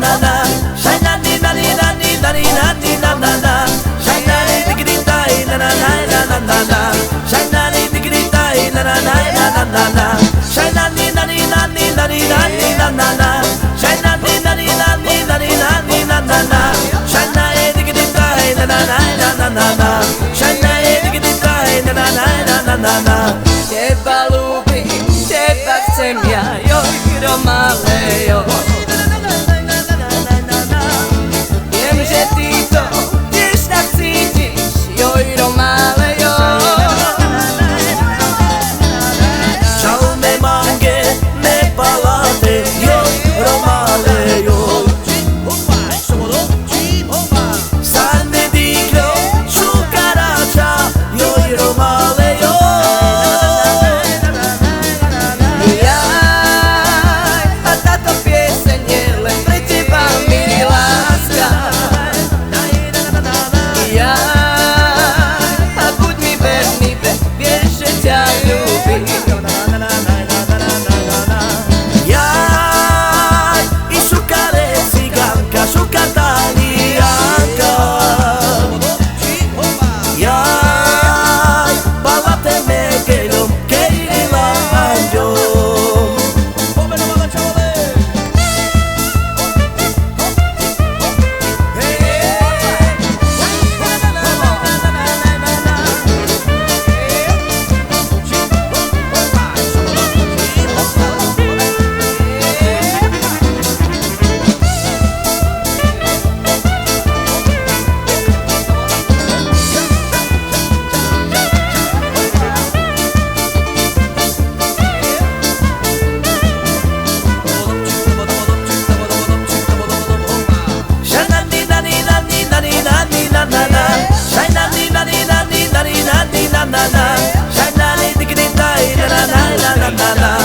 na na. Shine na ni na ni na ni na ni na ni na na na. Shine na ni digri tai na na na na na na. Shine na ni digri tai na na na na na na. Shine na ni na ni na ni na ni na ni na na na. Shine na ni na ni na ni na ni na ni na na na. Shine na ni digri tai na na na na na na. Shine na ni digri tai na na na na na na. Teba ľúbim, teba chcem ja, Jojro Malejo. Viem, že ty to tiež tak cítiš, Jojro Malejo. Ciao me mange, me palate, Jojro Malejo. Sarne diklo, šukarača, Jojro Malejo. Na na na na na na.